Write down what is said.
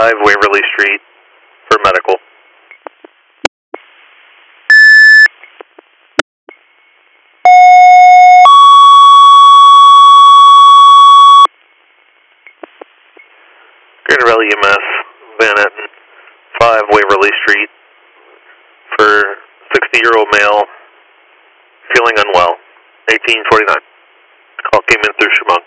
5 Waverly Street for medical. Grand Valley EMS, Van Etten, 5 Waverly Street for 60-year-old male feeling unwell, 1849. Call came in through Chemung.